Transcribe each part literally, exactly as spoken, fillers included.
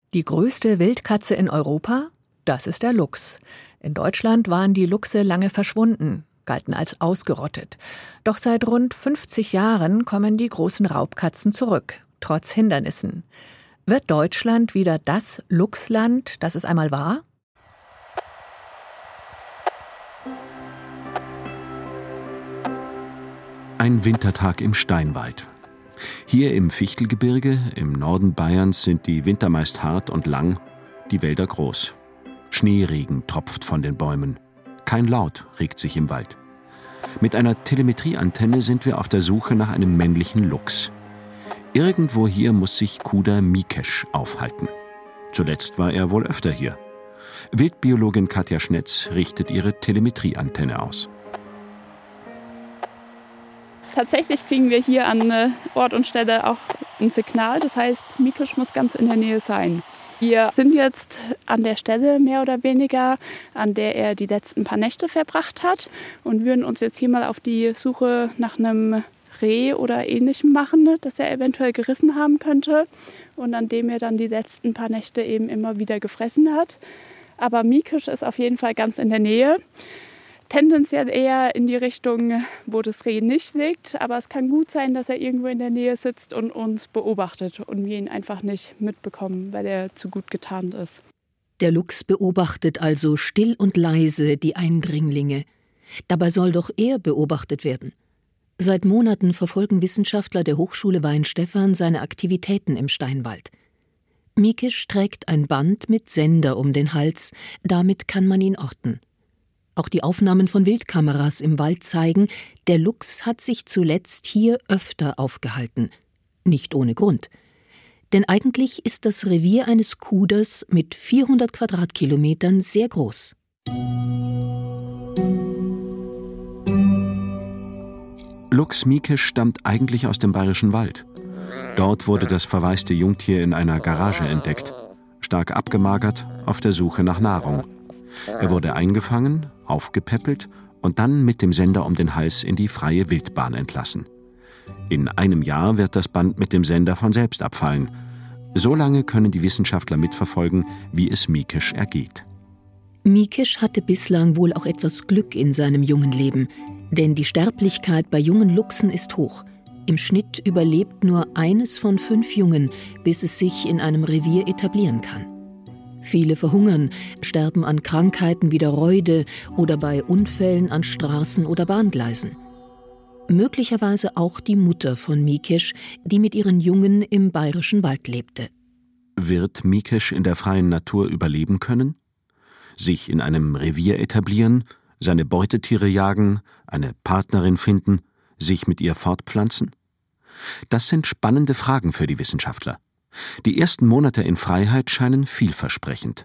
Die größte Wildkatze in Europa? Das ist der Luchs. In Deutschland waren die Luchse lange verschwunden, galten als ausgerottet. Doch seit rund fünfzig Jahren kommen die großen Raubkatzen zurück, trotz Hindernissen. Wird Deutschland wieder das Luchsland, das es einmal war? Ein Wintertag im Steinwald. Hier im Fichtelgebirge, im Norden Bayerns, sind die Winter meist hart und lang, die Wälder groß. Schneeregen tropft von den Bäumen. Kein Laut regt sich im Wald. Mit einer Telemetrieantenne sind wir auf der Suche nach einem männlichen Luchs. Irgendwo hier muss sich Kuda Mikesch aufhalten. Zuletzt war er wohl öfter hier. Wildbiologin Katja Schnetz richtet ihre Telemetrieantenne aus. Tatsächlich kriegen wir hier an Ort und Stelle auch ein Signal. Das heißt, Mikesch muss ganz in der Nähe sein. Wir sind jetzt an der Stelle mehr oder weniger, an der er die letzten paar Nächte verbracht hat und würden uns jetzt hier mal auf die Suche nach einem Reh oder Ähnlichem machen, das er eventuell gerissen haben könnte und an dem er dann die letzten paar Nächte eben immer wieder gefressen hat. Aber Mikesch ist auf jeden Fall ganz in der Nähe. Tendenziell eher in die Richtung, wo das Reh nicht liegt. Aber es kann gut sein, dass er irgendwo in der Nähe sitzt und uns beobachtet und wir ihn einfach nicht mitbekommen, weil er zu gut getarnt ist. Der Luchs beobachtet also still und leise die Eindringlinge. Dabei soll doch er beobachtet werden. Seit Monaten verfolgen Wissenschaftler der Hochschule Weihenstephan seine Aktivitäten im Steinwald. Mikesch trägt ein Band mit Sender um den Hals. Damit kann man ihn orten. Auch die Aufnahmen von Wildkameras im Wald zeigen, der Luchs hat sich zuletzt hier öfter aufgehalten. Nicht ohne Grund. Denn eigentlich ist das Revier eines Kuders mit vierhundert Quadratkilometern sehr groß. Luchs Mikesch stammt eigentlich aus dem Bayerischen Wald. Dort wurde das verwaiste Jungtier in einer Garage entdeckt. Stark abgemagert, auf der Suche nach Nahrung. Er wurde eingefangen, aufgepäppelt und dann mit dem Sender um den Hals in die freie Wildbahn entlassen. In einem Jahr wird das Band mit dem Sender von selbst abfallen. So lange können die Wissenschaftler mitverfolgen, wie es Mikesch ergeht. Mikesch hatte bislang wohl auch etwas Glück in seinem jungen Leben, denn die Sterblichkeit bei jungen Luchsen ist hoch. Im Schnitt überlebt nur eines von fünf Jungen, bis es sich in einem Revier etablieren kann. Viele verhungern, sterben an Krankheiten wie der Reude oder bei Unfällen an Straßen oder Bahngleisen. Möglicherweise auch die Mutter von Mikesch, die mit ihren Jungen im Bayerischen Wald lebte. Wird Mikesch in der freien Natur überleben können? Sich in einem Revier etablieren, seine Beutetiere jagen, eine Partnerin finden, sich mit ihr fortpflanzen? Das sind spannende Fragen für die Wissenschaftler. Die ersten Monate in Freiheit scheinen vielversprechend.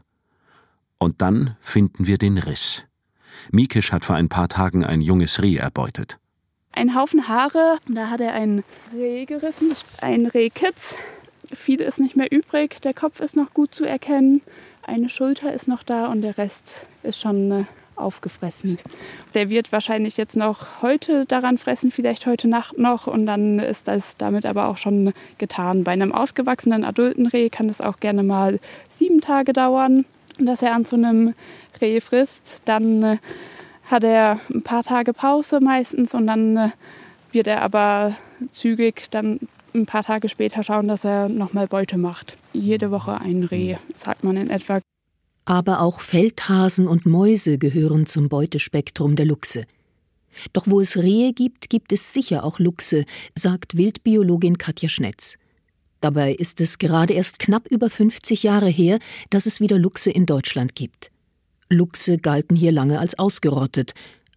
Und dann finden wir den Riss. Mikesch hat vor ein paar Tagen ein junges Reh erbeutet. Ein Haufen Haare, da hat er ein Reh gerissen, ein Rehkitz. Viel ist nicht mehr übrig, der Kopf ist noch gut zu erkennen, eine Schulter ist noch da und der Rest ist schon aufgefressen. Der wird wahrscheinlich jetzt noch heute daran fressen, vielleicht heute Nacht noch und dann ist das damit aber auch schon getan. Bei einem ausgewachsenen adulten Reh kann es auch gerne mal sieben Tage dauern, dass er an so einem Reh frisst. Dann hat er ein paar Tage Pause meistens und dann wird er aber zügig dann ein paar Tage später schauen, dass er nochmal Beute macht. Jede Woche ein Reh, sagt man in etwa. Aber auch Feldhasen und Mäuse gehören zum Beutespektrum der Luchse. Doch wo es Rehe gibt, gibt es sicher auch Luchse, sagt Wildbiologin Katja Schnetz. Dabei ist es gerade erst knapp über fünfzig Jahre her, dass es wieder Luchse in Deutschland gibt. Luchse galten hier lange als ausgerottet.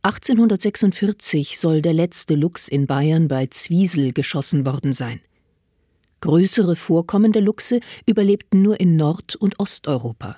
achtzehnhundertsechsundvierzig soll der letzte Luchs in Bayern bei Zwiesel geschossen worden sein. Größere Vorkommen der Luchse überlebten nur in Nord- und Osteuropa.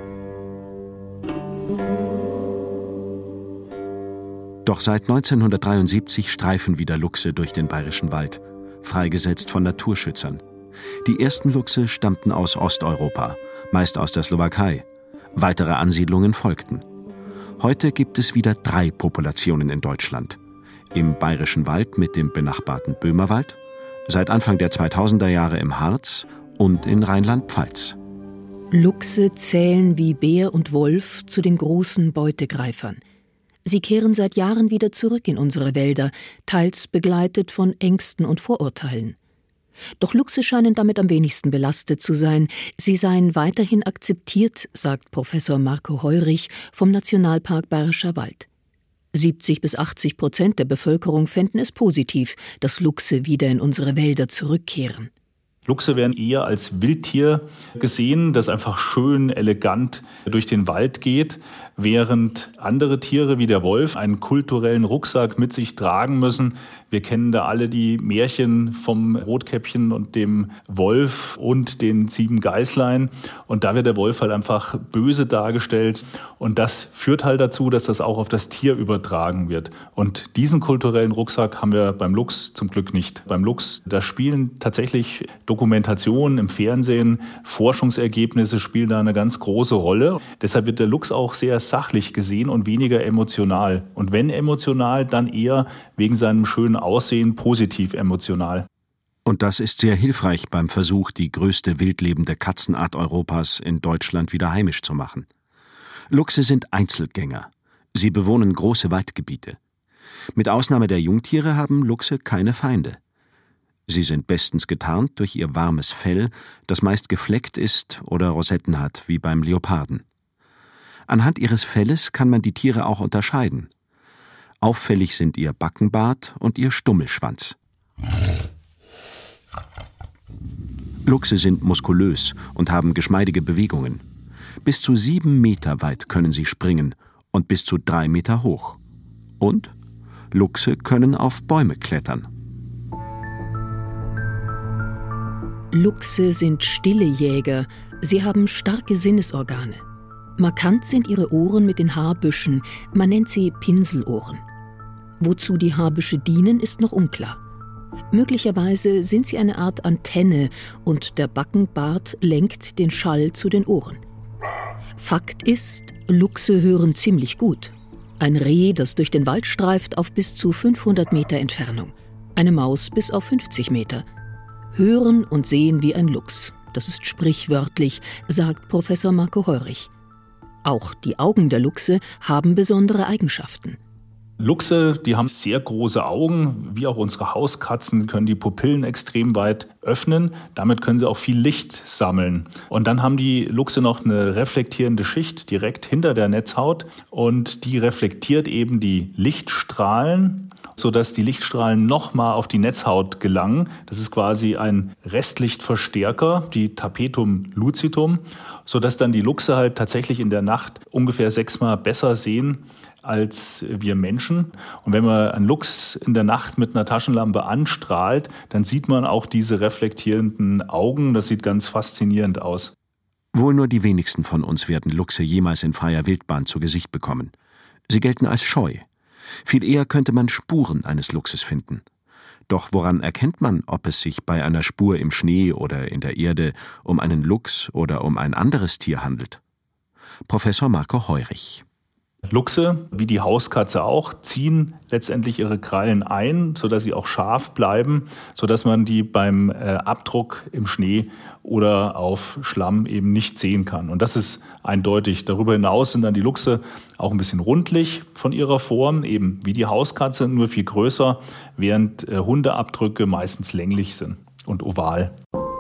Doch seit neunzehnhundertdreiundsiebzig streifen wieder Luchse durch den Bayerischen Wald, freigesetzt von Naturschützern. Die ersten Luchse stammten aus Osteuropa, meist aus der Slowakei. Weitere Ansiedlungen folgten. Heute gibt es wieder drei Populationen in Deutschland. Im Bayerischen Wald mit dem benachbarten Böhmerwald, seit Anfang der zweitausender Jahre im Harz und in Rheinland-Pfalz. Luchse zählen wie Bär und Wolf zu den großen Beutegreifern. Sie kehren seit Jahren wieder zurück in unsere Wälder, teils begleitet von Ängsten und Vorurteilen. Doch Luchse scheinen damit am wenigsten belastet zu sein. Sie seien weiterhin akzeptiert, sagt Professor Marco Heurich vom Nationalpark Bayerischer Wald. siebzig bis achtzig Prozent der Bevölkerung fänden es positiv, dass Luchse wieder in unsere Wälder zurückkehren. Luchse werden eher als Wildtier gesehen, das einfach schön, elegant durch den Wald geht, während andere Tiere wie der Wolf einen kulturellen Rucksack mit sich tragen müssen. Wir kennen da alle die Märchen vom Rotkäppchen und dem Wolf und den sieben Geißlein. Und da wird der Wolf halt einfach böse dargestellt. Und das führt halt dazu, dass das auch auf das Tier übertragen wird. Und diesen kulturellen Rucksack haben wir beim Luchs zum Glück nicht. Beim Luchs, da spielen tatsächlich Dokumentationen im Fernsehen, Forschungsergebnisse spielen da eine ganz große Rolle. Deshalb wird der Luchs auch sehr sachlich gesehen und weniger emotional. Und wenn emotional, dann eher wegen seinem schönen Aussehen positiv emotional. Und das ist sehr hilfreich beim Versuch, die größte wildlebende Katzenart Europas in Deutschland wieder heimisch zu machen. Luchse sind Einzelgänger. Sie bewohnen große Waldgebiete. Mit Ausnahme der Jungtiere haben Luchse keine Feinde. Sie sind bestens getarnt durch ihr warmes Fell, das meist gefleckt ist oder Rosetten hat, wie beim Leoparden. Anhand ihres Felles kann man die Tiere auch unterscheiden. Auffällig sind ihr Backenbart und ihr Stummelschwanz. Luchse sind muskulös und haben geschmeidige Bewegungen. Bis zu sieben Meter weit können sie springen und bis zu drei Meter hoch. Und Luchse können auf Bäume klettern. Luchse sind stille Jäger. Sie haben starke Sinnesorgane. Markant sind ihre Ohren mit den Haarbüschen. Man nennt sie Pinselohren. Wozu die Haarbüsche dienen, ist noch unklar. Möglicherweise sind sie eine Art Antenne und der Backenbart lenkt den Schall zu den Ohren. Fakt ist, Luchse hören ziemlich gut. Ein Reh, das durch den Wald streift, auf bis zu fünfhundert Meter Entfernung. Eine Maus bis auf fünfzig Meter. Hören und sehen wie ein Luchs. Das ist sprichwörtlich, sagt Professor Marco Heurich. Auch die Augen der Luchse haben besondere Eigenschaften. Luchse, die haben sehr große Augen, wie auch unsere Hauskatzen, können die Pupillen extrem weit öffnen. Damit können sie auch viel Licht sammeln. Und dann haben die Luchse noch eine reflektierende Schicht direkt hinter der Netzhaut und die reflektiert eben die Lichtstrahlen, sodass die Lichtstrahlen nochmal auf die Netzhaut gelangen. Das ist quasi ein Restlichtverstärker, die Tapetum lucidum, sodass dann die Luchse halt tatsächlich in der Nacht ungefähr sechsmal besser sehen als wir Menschen. Und wenn man einen Luchs in der Nacht mit einer Taschenlampe anstrahlt, dann sieht man auch diese reflektierenden Augen. Das sieht ganz faszinierend aus. Wohl nur die wenigsten von uns werden Luchse jemals in freier Wildbahn zu Gesicht bekommen. Sie gelten als scheu. Viel eher könnte man Spuren eines Luchses finden. Doch woran erkennt man, ob es sich bei einer Spur im Schnee oder in der Erde um einen Luchs oder um ein anderes Tier handelt? Professor Marco Heurich. Luchse, wie die Hauskatze auch, ziehen letztendlich ihre Krallen ein, sodass sie auch scharf bleiben, sodass man die beim äh, Abdruck im Schnee oder auf Schlamm eben nicht sehen kann. Und das ist eindeutig. Darüber hinaus sind dann die Luchse auch ein bisschen rundlich von ihrer Form, eben wie die Hauskatze, nur viel größer, während äh, Hundeabdrücke meistens länglich sind und oval.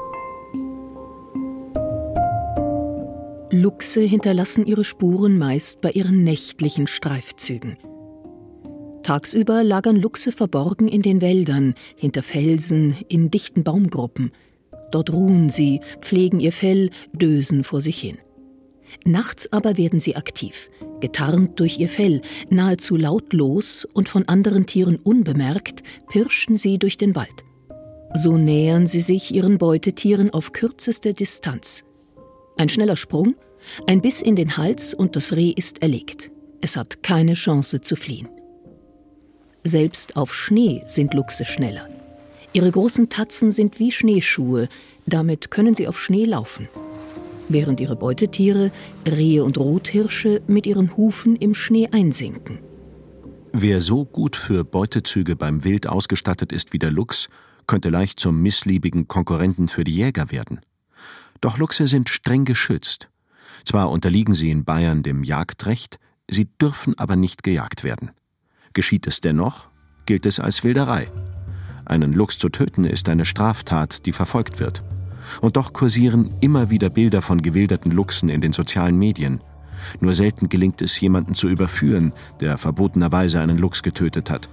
Luchse hinterlassen ihre Spuren meist bei ihren nächtlichen Streifzügen. Tagsüber lagern Luchse verborgen in den Wäldern, hinter Felsen, in dichten Baumgruppen. Dort ruhen sie, pflegen ihr Fell, dösen vor sich hin. Nachts aber werden sie aktiv, getarnt durch ihr Fell, nahezu lautlos und von anderen Tieren unbemerkt, pirschen sie durch den Wald. So nähern sie sich ihren Beutetieren auf kürzeste Distanz. Ein schneller Sprung, ein Biss in den Hals und das Reh ist erlegt. Es hat keine Chance zu fliehen. Selbst auf Schnee sind Luchse schneller. Ihre großen Tatzen sind wie Schneeschuhe, damit können sie auf Schnee laufen. Während ihre Beutetiere, Rehe und Rothirsche, mit ihren Hufen im Schnee einsinken. Wer so gut für Beutezüge beim Wild ausgestattet ist wie der Luchs, könnte leicht zum missliebigen Konkurrenten für die Jäger werden. Doch Luchse sind streng geschützt. Zwar unterliegen sie in Bayern dem Jagdrecht, sie dürfen aber nicht gejagt werden. Geschieht es dennoch, gilt es als Wilderei. Einen Luchs zu töten ist eine Straftat, die verfolgt wird. Und doch kursieren immer wieder Bilder von gewilderten Luchsen in den sozialen Medien. Nur selten gelingt es, jemanden zu überführen, der verbotenerweise einen Luchs getötet hat.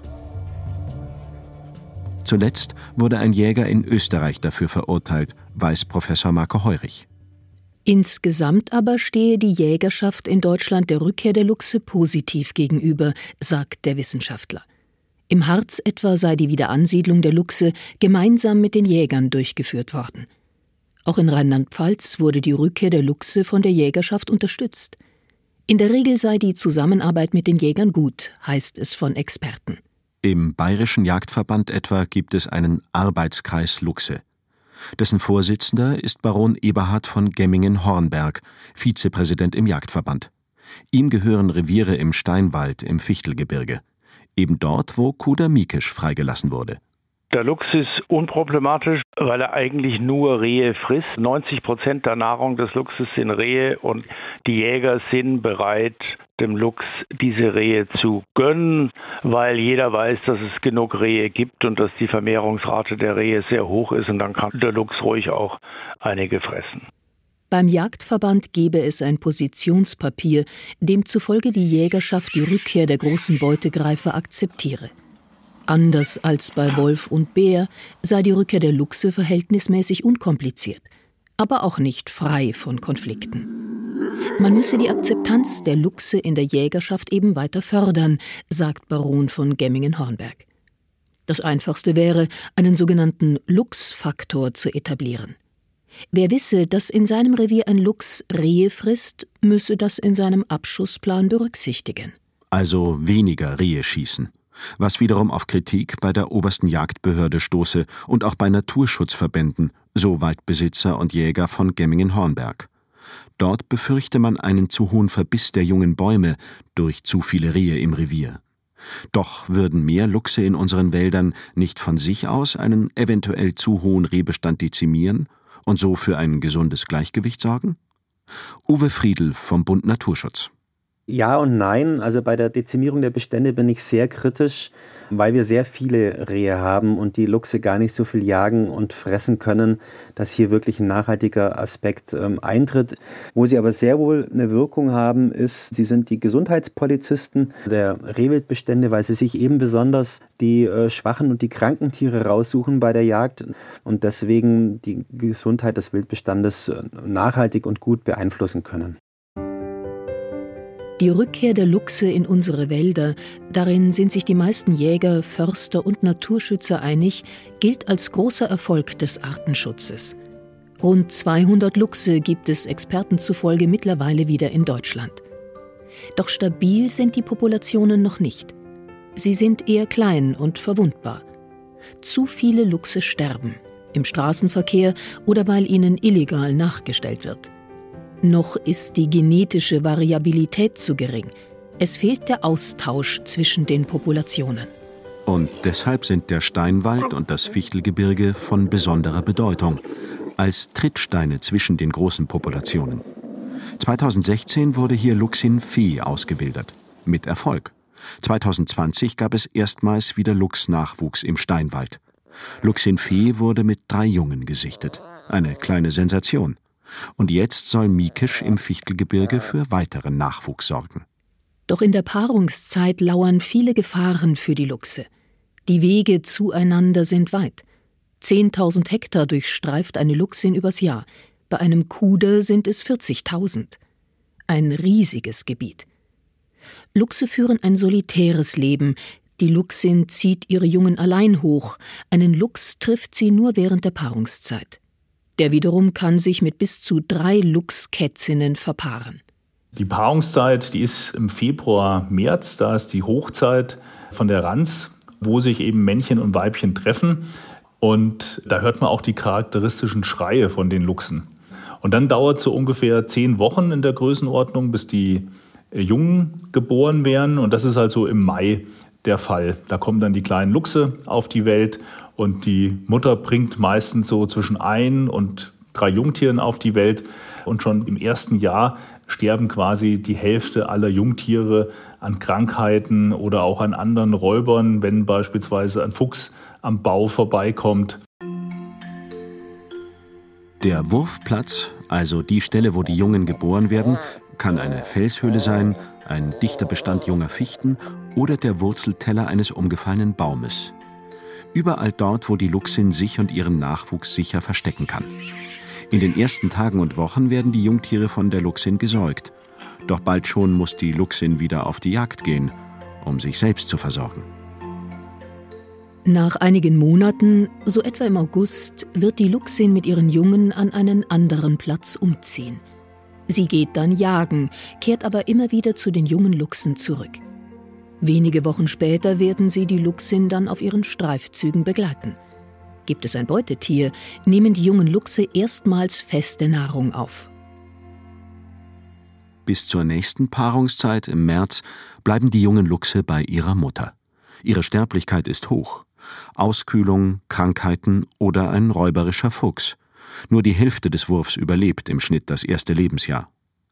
Zuletzt wurde ein Jäger in Österreich dafür verurteilt, weiß Professor Marco Heurich. Insgesamt aber stehe die Jägerschaft in Deutschland der Rückkehr der Luchse positiv gegenüber, sagt der Wissenschaftler. Im Harz etwa sei die Wiederansiedlung der Luchse gemeinsam mit den Jägern durchgeführt worden. Auch in Rheinland-Pfalz wurde die Rückkehr der Luchse von der Jägerschaft unterstützt. In der Regel sei die Zusammenarbeit mit den Jägern gut, heißt es von Experten. Im Bayerischen Jagdverband etwa gibt es einen Arbeitskreis Luchse. Dessen Vorsitzender ist Baron Eberhard von Gemmingen-Hornberg, Vizepräsident im Jagdverband. Ihm gehören Reviere im Steinwald im Fichtelgebirge, eben dort, wo Kuder Miekisch freigelassen wurde. Der Luchs ist unproblematisch, weil er eigentlich nur Rehe frisst. neunzig Prozent der Nahrung des Luchses sind Rehe und die Jäger sind bereit, dem Luchs diese Rehe zu gönnen, weil jeder weiß, dass es genug Rehe gibt und dass die Vermehrungsrate der Rehe sehr hoch ist und dann kann der Luchs ruhig auch einige fressen. Beim Jagdverband gebe es ein Positionspapier, demzufolge die Jägerschaft die Rückkehr der großen Beutegreifer akzeptiere. Anders als bei Wolf und Bär sei die Rückkehr der Luchse verhältnismäßig unkompliziert, aber auch nicht frei von Konflikten. Man müsse die Akzeptanz der Luchse in der Jägerschaft eben weiter fördern, sagt Baron von Gemmingen-Hornberg. Das Einfachste wäre, einen sogenannten Luchsfaktor zu etablieren. Wer wisse, dass in seinem Revier ein Luchs Rehe frisst, müsse das in seinem Abschussplan berücksichtigen. Also weniger Rehe schießen. Was wiederum auf Kritik bei der obersten Jagdbehörde stoße und auch bei Naturschutzverbänden, so Waldbesitzer und Jäger von Gemmingen-Hornberg. Dort befürchte man einen zu hohen Verbiss der jungen Bäume durch zu viele Rehe im Revier. Doch würden mehr Luchse in unseren Wäldern nicht von sich aus einen eventuell zu hohen Rehbestand dezimieren und so für ein gesundes Gleichgewicht sorgen? Uwe Friedl vom Bund Naturschutz. Ja und nein. Also bei der Dezimierung der Bestände bin ich sehr kritisch, weil wir sehr viele Rehe haben und die Luchse gar nicht so viel jagen und fressen können, dass hier wirklich ein nachhaltiger Aspekt ähm, eintritt. Wo sie aber sehr wohl eine Wirkung haben, ist, sie sind die Gesundheitspolizisten der Rehwildbestände, weil sie sich eben besonders die äh, schwachen und die kranken Tiere raussuchen bei der Jagd und deswegen die Gesundheit des Wildbestandes äh, nachhaltig und gut beeinflussen können. Die Rückkehr der Luchse in unsere Wälder, darin sind sich die meisten Jäger, Förster und Naturschützer einig, gilt als großer Erfolg des Artenschutzes. Rund zweihundert Luchse gibt es Experten zufolge mittlerweile wieder in Deutschland. Doch stabil sind die Populationen noch nicht. Sie sind eher klein und verwundbar. Zu viele Luchse sterben, im Straßenverkehr oder weil ihnen illegal nachgestellt wird. Noch ist die genetische Variabilität zu gering. Es fehlt der Austausch zwischen den Populationen. Und deshalb sind der Steinwald und das Fichtelgebirge von besonderer Bedeutung, als Trittsteine zwischen den großen Populationen. zweitausendsechzehn wurde hier Luchsin Fee ausgewildert, mit Erfolg. zweitausendzwanzig gab es erstmals wieder Luchsnachwuchs im Steinwald. Luchsin Fee wurde mit drei Jungen gesichtet. Eine kleine Sensation. Und jetzt soll Miekisch im Fichtelgebirge für weiteren Nachwuchs sorgen. Doch in der Paarungszeit lauern viele Gefahren für die Luchse. Die Wege zueinander sind weit. zehntausend Hektar durchstreift eine Luchsin übers Jahr. Bei einem Kuder sind es vierzigtausend. Ein riesiges Gebiet. Luchse führen ein solitäres Leben. Die Luchsin zieht ihre Jungen allein hoch. Einen Luchs trifft sie nur während der Paarungszeit. Der wiederum kann sich mit bis zu drei Luchskätzinnen verpaaren. Die Paarungszeit, die ist im Februar, März, da ist die Hochzeit von der Ranz, wo sich eben Männchen und Weibchen treffen. Und da hört man auch die charakteristischen Schreie von den Luchsen. Und dann dauert es so ungefähr zehn Wochen in der Größenordnung, bis die Jungen geboren werden. Und das ist also im Mai der Fall. Da kommen dann die kleinen Luchse auf die Welt und die Mutter bringt meistens so zwischen ein und drei Jungtieren auf die Welt. Und schon im ersten Jahr sterben quasi die Hälfte aller Jungtiere an Krankheiten oder auch an anderen Räubern, wenn beispielsweise ein Fuchs am Bau vorbeikommt. Der Wurfplatz, also die Stelle, wo die Jungen geboren werden, kann eine Felshöhle sein, ein dichter Bestand junger Fichten oder der Wurzelteller eines umgefallenen Baumes. Überall dort, wo die Luchsin sich und ihren Nachwuchs sicher verstecken kann. In den ersten Tagen und Wochen werden die Jungtiere von der Luchsin gesäugt. Doch bald schon muss die Luchsin wieder auf die Jagd gehen, um sich selbst zu versorgen. Nach einigen Monaten, so etwa im August, wird die Luchsin mit ihren Jungen an einen anderen Platz umziehen. Sie geht dann jagen, kehrt aber immer wieder zu den jungen Luchsen zurück. Wenige Wochen später werden sie die Luchsin dann auf ihren Streifzügen begleiten. Gibt es ein Beutetier, nehmen die jungen Luchse erstmals feste Nahrung auf. Bis zur nächsten Paarungszeit im März bleiben die jungen Luchse bei ihrer Mutter. Ihre Sterblichkeit ist hoch. Auskühlung, Krankheiten oder ein räuberischer Fuchs. Nur die Hälfte des Wurfs überlebt im Schnitt das erste Lebensjahr.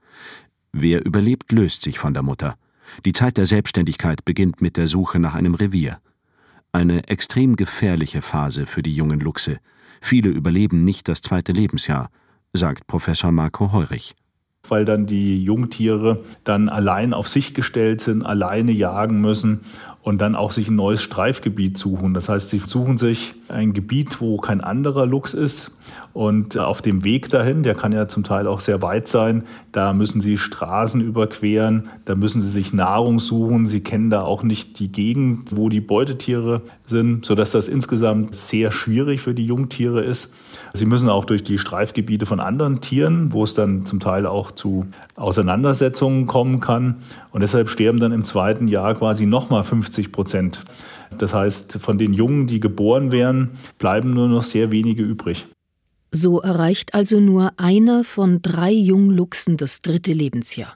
Wer überlebt, löst sich von der Mutter. Die Zeit der Selbstständigkeit beginnt mit der Suche nach einem Revier. Eine extrem gefährliche Phase für die jungen Luchse. Viele überleben nicht das zweite Lebensjahr, sagt Professor Marco Heurich. Weil dann die Jungtiere dann allein auf sich gestellt sind, alleine jagen müssen und dann auch sich ein neues Streifgebiet suchen. Das heißt, sie suchen sich ein Gebiet, wo kein anderer Luchs ist. Und auf dem Weg dahin, der kann ja zum Teil auch sehr weit sein, da müssen sie Straßen überqueren, da müssen sie sich Nahrung suchen. Sie kennen da auch nicht die Gegend, wo die Beutetiere sind, sodass das insgesamt sehr schwierig für die Jungtiere ist. Sie müssen auch durch die Streifgebiete von anderen Tieren, wo es dann zum Teil auch zu Auseinandersetzungen kommen kann. Und deshalb sterben dann im zweiten Jahr quasi nochmal fünfzig Prozent. Das heißt, von den Jungen, die geboren werden, bleiben nur noch sehr wenige übrig. So erreicht also nur einer von drei Jungluchsen das dritte Lebensjahr.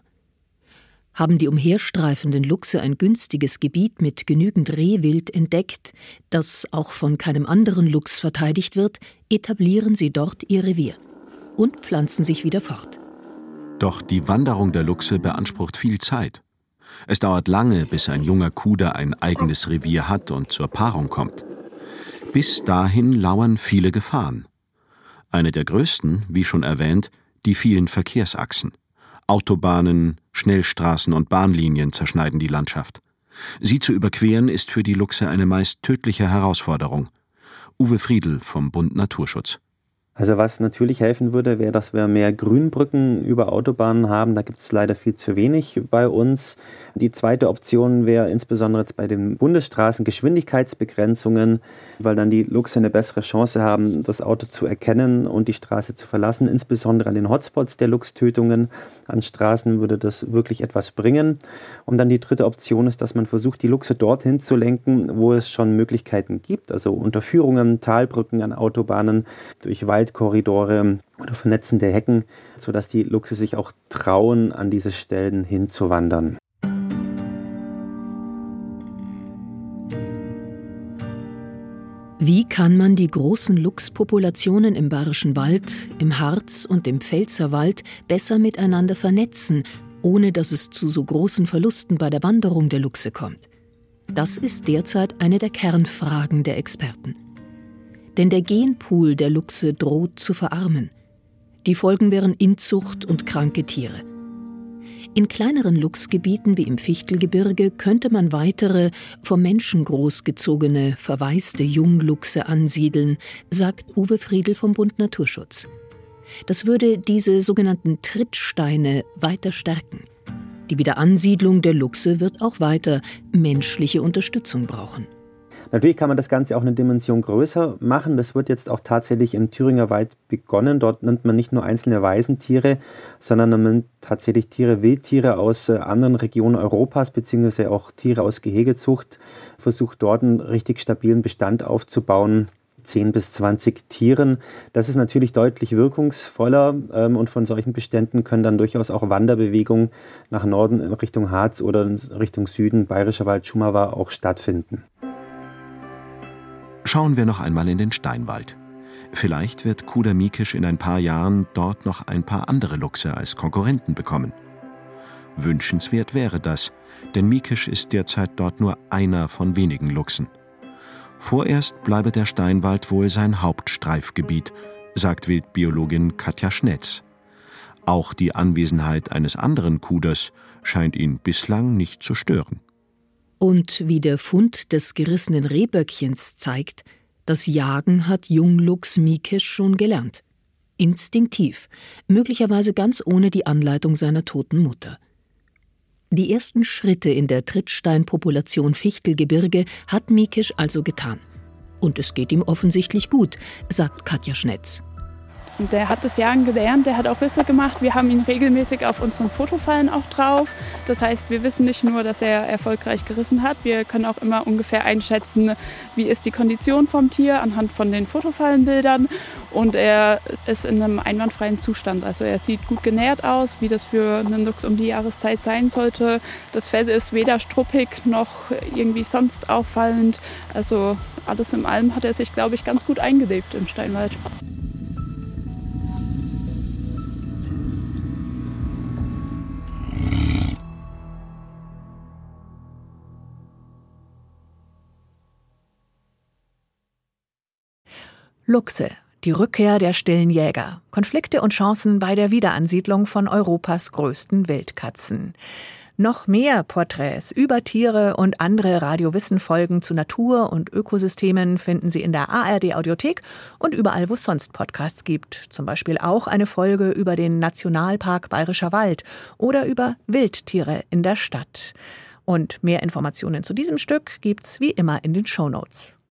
Haben die umherstreifenden Luchse ein günstiges Gebiet mit genügend Rehwild entdeckt, das auch von keinem anderen Luchs verteidigt wird, etablieren sie dort ihr Revier und pflanzen sich wieder fort. Doch die Wanderung der Luchse beansprucht viel Zeit. Es dauert lange, bis ein junger Kuder ein eigenes Revier hat und zur Paarung kommt. Bis dahin lauern viele Gefahren. Eine der größten, wie schon erwähnt, die vielen Verkehrsachsen. Autobahnen, Schnellstraßen und Bahnlinien zerschneiden die Landschaft. Sie zu überqueren ist für die Luchse eine meist tödliche Herausforderung. Uwe Friedl vom Bund Naturschutz. Also was natürlich helfen würde, wäre, dass wir mehr Grünbrücken über Autobahnen haben. Da gibt es leider viel zu wenig bei uns. Die zweite Option wäre insbesondere jetzt bei den Bundesstraßen Geschwindigkeitsbegrenzungen, weil dann die Luchse eine bessere Chance haben, das Auto zu erkennen und die Straße zu verlassen. Insbesondere an den Hotspots der Luchstötungen an Straßen würde das wirklich etwas bringen. Und dann die dritte Option ist, dass man versucht, die Luchse dorthin zu lenken, wo es schon Möglichkeiten gibt. Also Unterführungen, Talbrücken an Autobahnen, durch Wald Korridore oder vernetzende Hecken, sodass die Luchse sich auch trauen, an diese Stellen hinzuwandern. Wie kann man die großen Luchspopulationen im Bayerischen Wald, im Harz und im Pfälzerwald besser miteinander vernetzen, ohne dass es zu so großen Verlusten bei der Wanderung der Luchse kommt? Das ist derzeit eine der Kernfragen der Experten. Denn der Genpool der Luchse droht zu verarmen. Die Folgen wären Inzucht und kranke Tiere. In kleineren Luchsgebieten wie im Fichtelgebirge könnte man weitere, vom Menschen großgezogene, verwaiste Jungluchse ansiedeln, sagt Uwe Friedl vom Bund Naturschutz. Das würde diese sogenannten Trittsteine weiter stärken. Die Wiederansiedlung der Luchse wird auch weiter menschliche Unterstützung brauchen. Natürlich kann man das Ganze auch eine Dimension größer machen. Das wird jetzt auch tatsächlich im Thüringer Wald begonnen. Dort nimmt man nicht nur einzelne Weisentiere, sondern man nimmt tatsächlich Tiere, Wildtiere aus anderen Regionen Europas, beziehungsweise auch Tiere aus Gehegezucht, versucht dort einen richtig stabilen Bestand aufzubauen. zehn bis zwanzig Tieren. Das ist natürlich deutlich wirkungsvoller ähm, und von solchen Beständen können dann durchaus auch Wanderbewegungen nach Norden in Richtung Harz oder in Richtung Süden, Bayerischer Wald, Schumava auch stattfinden. Schauen wir noch einmal in den Steinwald. Vielleicht wird Kuder Miekisch in ein paar Jahren dort noch ein paar andere Luchse als Konkurrenten bekommen. Wünschenswert wäre das, denn Miekisch ist derzeit dort nur einer von wenigen Luchsen. Vorerst bleibe der Steinwald wohl sein Hauptstreifgebiet, sagt Wildbiologin Katja Schnetz. Auch die Anwesenheit eines anderen Kuders scheint ihn bislang nicht zu stören. Und wie der Fund des gerissenen Rehböckchens zeigt, das Jagen hat Jungluchs Miekisch schon gelernt. Instinktiv, möglicherweise ganz ohne die Anleitung seiner toten Mutter. Die ersten Schritte in der Trittsteinpopulation Fichtelgebirge hat Miekisch also getan. Und es geht ihm offensichtlich gut, sagt Katja Schnetz. Und der hat das Jagen gelernt, der hat auch Risse gemacht. Wir haben ihn regelmäßig auf unseren Fotofallen auch drauf. Das heißt, wir wissen nicht nur, dass er erfolgreich gerissen hat, wir können auch immer ungefähr einschätzen, wie ist die Kondition vom Tier anhand von den Fotofallenbildern. Und er ist in einem einwandfreien Zustand. Also er sieht gut genährt aus, wie das für einen Luchs um die Jahreszeit sein sollte. Das Fell ist weder struppig noch irgendwie sonst auffallend. Also alles in allem hat er sich, glaube ich, ganz gut eingelebt im Steinwald. Luchse, die Rückkehr der stillen Jäger, Konflikte und Chancen bei der Wiederansiedlung von Europas größten Wildkatzen. Noch mehr Porträts über Tiere und andere Radio-Wissen-Folgen zu Natur und Ökosystemen finden Sie in der A R D-Audiothek und überall, wo es sonst Podcasts gibt. Zum Beispiel auch eine Folge über den Nationalpark Bayerischer Wald oder über Wildtiere in der Stadt. Und mehr Informationen zu diesem Stück gibt's wie immer in den Shownotes.